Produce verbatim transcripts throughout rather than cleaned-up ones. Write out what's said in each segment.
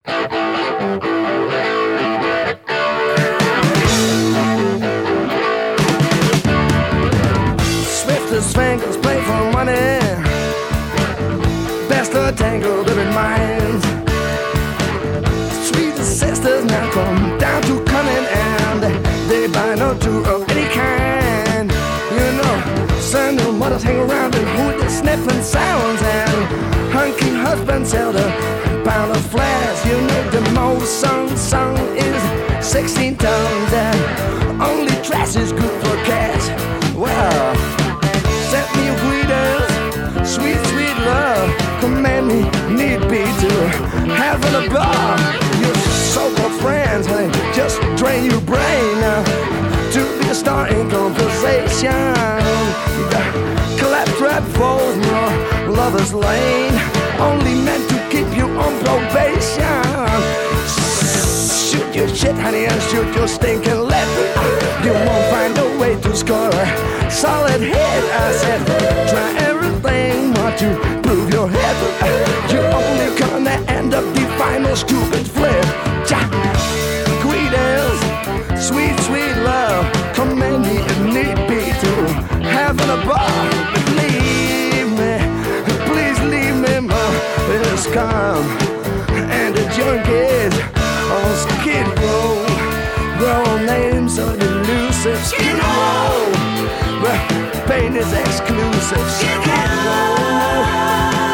Swiftest fingers play for money, best of tangled up in minds. Sweetest sisters now come down to cunning, and they buy no two of any kind. You know, son and mothers hang around and hoot the sniffing sounds, and hunky husbands sell the pound of flash. You know, the most sung song is sixteen tons, and only trash is good for cash. Well, send me your greetings, sweet, sweet love. Command me, need be to having a bar. Your so-called friends, honey, just drain your brain uh, to be a star in conversation. Collapse right falls your lover's lane, only meant to keep you on probation. Shoot your shit, honey, and shoot your stinking lip. You won't find a way to score a solid hit. I said, try everything but to prove your head. You're only gonna end up the final stupid flip. Ja. Greetings, sweet, sweet love. Command me if need be to having a bar. Leave me, please leave me, ma. It's calm and the junkies on Skid Row. Their own names are elusive. Skid Row, but pain is exclusive. Skid Row.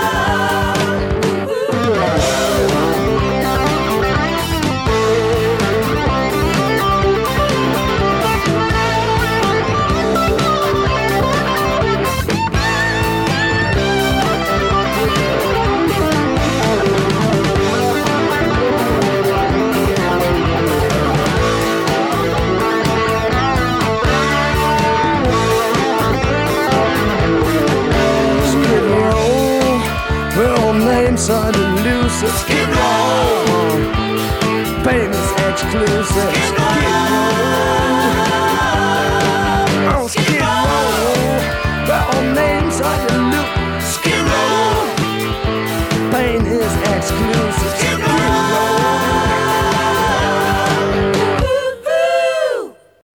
Names are elusive. Skid Row, pain is exclusive. Skid Row, on Skid Row, all names are elusive. Skid Row, pain is exclusive.